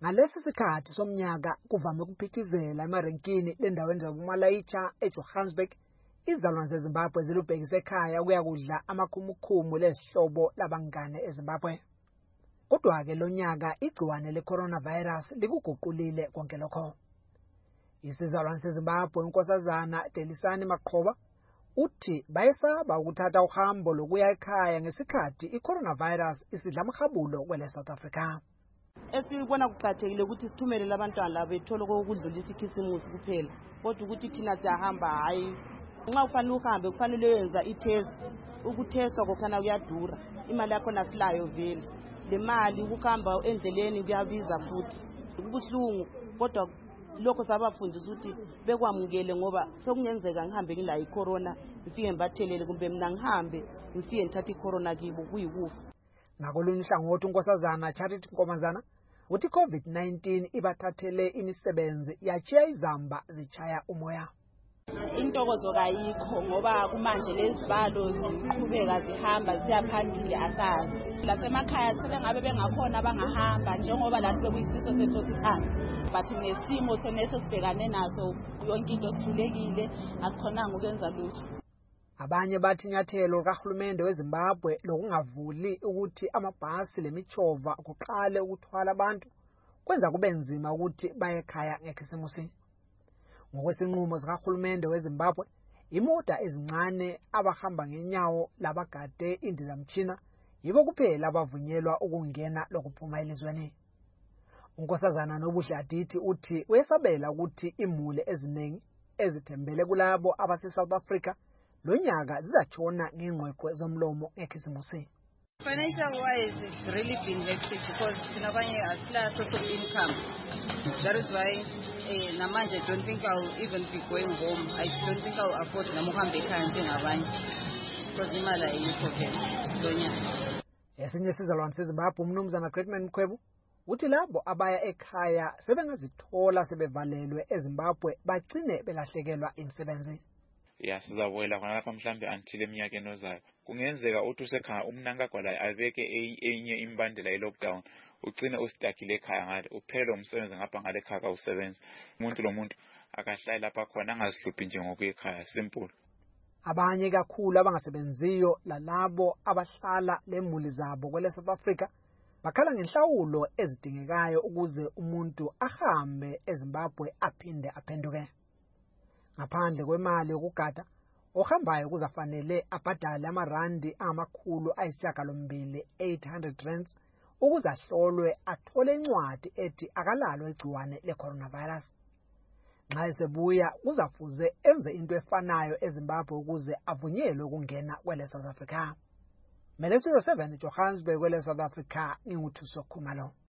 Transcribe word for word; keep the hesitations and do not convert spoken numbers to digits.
Ngalesi sikhathi somnyaka kuvame ukuphithizela emarenkini lendaweni zabuMalaitsha eJohannesburg, izalwane zeZimbabwe zilubhekise ekhaya ukuya kudla amakhumukhumbu lezihlobo labangane eZimbabwe. Kodwa-ke lo nyaka igciwane le-coronavirus likuguqulile konke lokho. Isizalwane seZimbabwe uNkosazana Delisani Maqhoba uthi bayesaba ukuthatha uhambo lokuya ekhaya ngesikhathi i-coronavirus isidla amhabulo kwele South Africa. Esibona kuqathekile ukuthi sithumelele abantwana bethole ukudlulisa ikhisimusi kuphela, kodwa ukuthi thina siyahamba hayi. Nxa kufanele uhambe kufanele uyenza i-test, ukutesta kokhana kuyadura, imali yakho nasilayo vele. Le mali ukuhamba endleleni kuyabiza futhi. Kubuhlungu kodwa lokho sabafundisa ukuthi bekwamukele ngoba sekungenzeka ngihambe ngilayo i-corona ngifike ngibathelele kumbe mina ngihambe ngifike ngithathe i-corona kibo kuyikufa. Ngakolunye uhlangothi uNkosazana Charity Nkomazana uthi COVID nineteen ibathathele imisebenzi yachiya izamba zichaya umoya. Intokozo kayikho ngoba kumanje lezibalo ziqhubeka zihamba siyaphambili asazi. Lasemakhaya sebengabe bengakhona abangahamba njengoba lathi bekuyisiso sethothi sihambe. But nesimo sonese sibhekane naso yonke into sihlulekile asikhonanga ukwenza lutho. Abanye bathi inyathelo kahulumende weZimbabwe lokungavuli ukuthi amabhasi lemichova kuqale ukuthwala abantu kwenza kube nzima ukuthi baye ekhaya ngekhisimusi. Ngokwesinqumo sikahulumende weZimbabwe, imota ezincane abahamba ngenyawo labagade indizamtshina yibo kuphela abavunyelwa ukungena lokuphuma elizweni. uNkosazana Nobuhle Adithi uthi uyesabela ukuthi imuli eziningi ezithembele kulabo abase-South Africa lo nyaka zizatshona ngengqweqwe zomlomo ngekhisimusi. Financial wise, it's really been hectic because sinabanye asila social income. That is why eh, namanje I don't think I'll even be going home. I don't think I'll afford namuhambe ekhaya njengabanye because imali ayikho vele lo nyaka. Esinye isizalwane seZimbabwe uMnumzana Greatman Mkhwebu uthi labo abaya ekhaya sebengazithola sebevalelwe eZimbabwe bagcine belahlekelwa imisebenzi. Ya sizabuyela khona lapha mhlambe until eminyakeni ozayo. Kungenzeka uthi usekhaya umnankagwa la abeke enye imbandela ye-lockdown ugcine ustakile ekhaya ngale uphele umsebenzi ngapha ngale ekhaya kawusebenza. Umuntu lo muntu akahlali lapha khona angazihluphi nje ngokuyekhaya simple. Abanye kakhulu abangasebenziyo lalabo abahlala lemuli zabo kwele South Africa bakhala ngenhlawulo ezidingekayo ukuze umuntu ahambe eZimbabwe aphinde aphenduke. Ngaphandle kwemali yokugada ohambayo kuzafanele abhadale amarandi angamakhulu ayisishiyagalombili eight hundred rands ukuze ahlolwe athole incwadi ethi akalalo igciwane le-coronavirus. Nxa esebuya kuzafuze enze into efanayo eZimbabwe ukuze avunyelwe ukungena kwele South Africa. Melesiyo seven Johannesburg kwele South Africa nginguthuso Khumalo.